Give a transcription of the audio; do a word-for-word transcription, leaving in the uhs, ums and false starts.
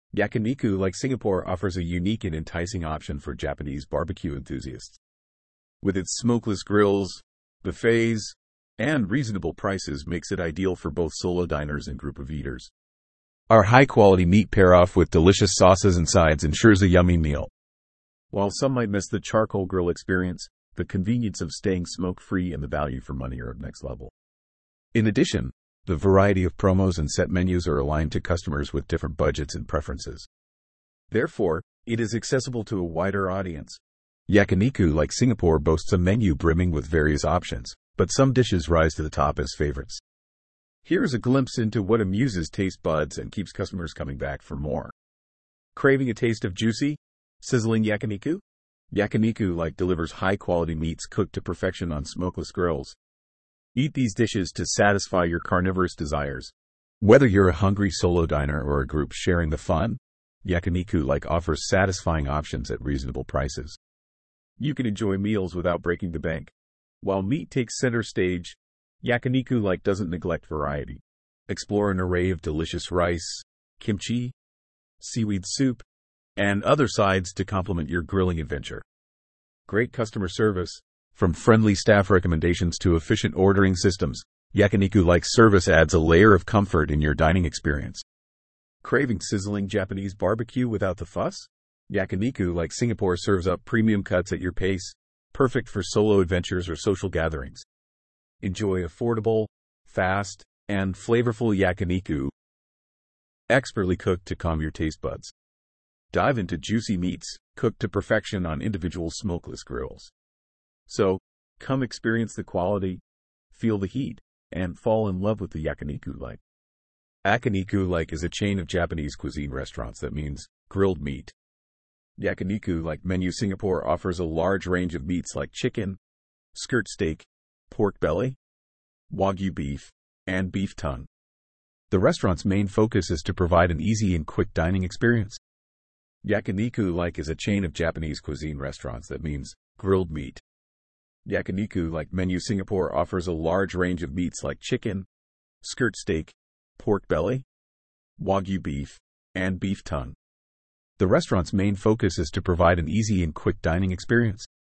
Yakiniku like Singapore offers a unique and enticing option for Japanese barbecue enthusiasts. With its smokeless grills, buffets, and reasonable prices makes it ideal for both solo diners and group of eaters. Our high-quality meat pair-off with delicious sauces and sides ensures a yummy meal. While some might miss the charcoal grill experience, the convenience of staying smoke-free and the value for money are at next level. In addition, the variety of promos and set menus are aligned to customers with different budgets and preferences. Therefore, it is accessible to a wider audience. Yakiniku like Singapore boasts a menu brimming with various options, but some dishes rise to the top as favorites. Here's a glimpse into what amuses taste buds and keeps customers coming back for more. Craving a taste of juicy, sizzling yakiniku? Yakiniku like delivers high-quality meats cooked to perfection on smokeless grills. Eat these dishes to satisfy your carnivorous desires. Whether you're a hungry solo diner or a group sharing the fun, Yakiniku like offers satisfying options at reasonable prices. You can enjoy meals without breaking the bank. While meat takes center stage, Yakiniku like doesn't neglect variety. Explore an array of delicious rice, kimchi, seaweed soup, and other sides to complement your grilling adventure. Great customer service. From friendly staff recommendations to efficient ordering systems, Yakiniku like service adds a layer of comfort in your dining experience. Craving sizzling Japanese barbecue without the fuss? Yakiniku like Singapore serves up premium cuts at your pace, perfect for solo adventures or social gatherings. Enjoy affordable, fast, and flavorful yakiniku, expertly cooked to calm your taste buds. Dive into juicy meats, cooked to perfection on individual smokeless grills. So, come experience the quality, feel the heat, and fall in love with the Yakiniku like. Yakiniku like is a chain of Japanese cuisine restaurants that means grilled meat. Yakiniku like menu Singapore offers a large range of meats like chicken, skirt steak, pork belly, wagyu beef, and beef tongue. The restaurant's main focus is to provide an easy and quick dining experience. Yakiniku like is a chain of Japanese cuisine restaurants that means grilled meat. Yakiniku like menu Singapore offers a large range of meats like chicken, skirt steak, pork belly, wagyu beef, and beef tongue. The restaurant's main focus is to provide an easy and quick dining experience.